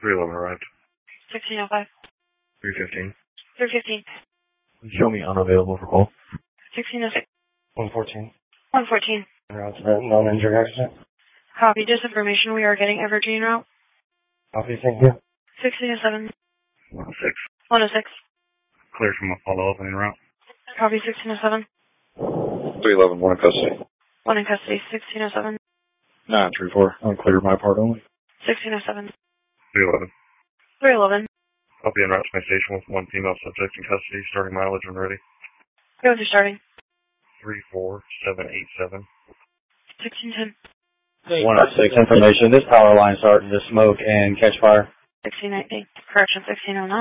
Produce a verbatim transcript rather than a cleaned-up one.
three eleven arrived. sixteen oh five. three fifteen. three fifteen. Show me unavailable for call. sixteen oh six. one fourteen. one fourteen. Route to non-injured accident. Copy. Disinformation. We are getting Evergreen route. Copy, thank you. sixteen oh seven. one oh six. one oh six. Clear from a follow-up en route. Copy. sixteen oh seven. three eleven, one in custody. one in custody. sixteen oh seven. nine three four. Unclear my part only. sixteen oh seven. three eleven. three eleven. I'll be en route to my station with one female subject in custody, starting mileage when ready. Go to starting. three four seven eight seven. sixteen ten. one oh six information. This power line starting to smoke and catch fire. sixteen nineteen. Correction, sixteen oh nine.